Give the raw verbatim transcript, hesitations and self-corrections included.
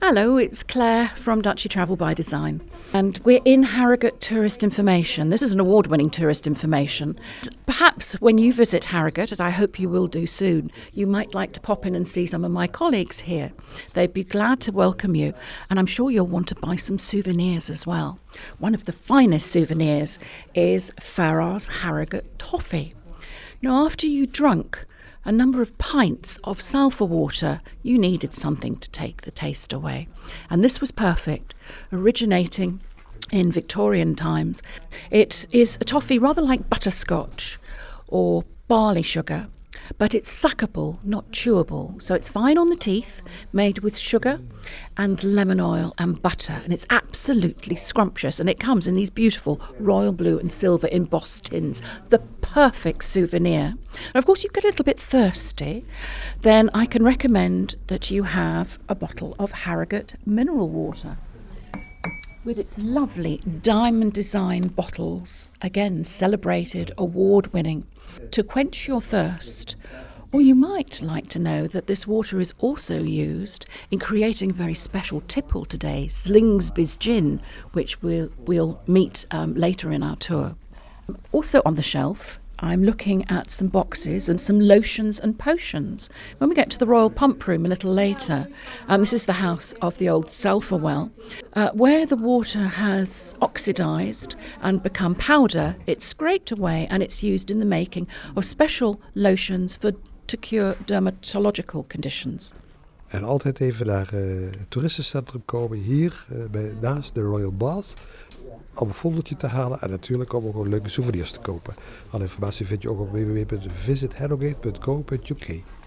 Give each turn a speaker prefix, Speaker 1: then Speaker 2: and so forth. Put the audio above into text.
Speaker 1: Hello, it's Claire from Duchy Travel by Design, and we're in Harrogate Tourist Information. This is an award-winning tourist information. Perhaps when you visit Harrogate, as I hope you will do soon, you might like to pop in and see some of my colleagues here. They'd be glad to welcome you, and I'm sure you'll want to buy some souvenirs as well. One of the finest souvenirs is Farrar's Harrogate Toffee. Now, after you drunk a number of pints of sulphur water, you needed something to take the taste away. And this was perfect, originating in Victorian times. It is a toffee rather like butterscotch or barley sugar, but it's suckable, not chewable. So it's fine on the teeth, made with sugar and lemon oil and butter, and it's absolutely scrumptious, and it comes in these beautiful royal blue and silver embossed tins, the perfect souvenir. And of course, you get a little bit thirsty, then I can recommend that you have a bottle of Harrogate mineral water with its lovely diamond design bottles, again celebrated, award-winning, to quench your thirst. Or you might like to know that this water is also used in creating a very special tipple today, Slingsby's Gin, which we'll, we'll meet um, later in our tour. Also on the shelf, I'm looking at some boxes and some lotions and potions. When we get to the Royal Pump Room a little later, um, this is the house of the old sulphur well, uh, where the water has oxidised and become powder, it's scraped away and it's used in the making of special lotions for to cure dermatological conditions.
Speaker 2: En altijd even naar uh, het toeristencentrum komen hier, uh, bij, naast de Royal Bath, om een foldertje te halen en natuurlijk om ook gewoon leuke souvenirs te kopen. Alle informatie vind je ook op w w w punt visit harrogate punt co punt u k.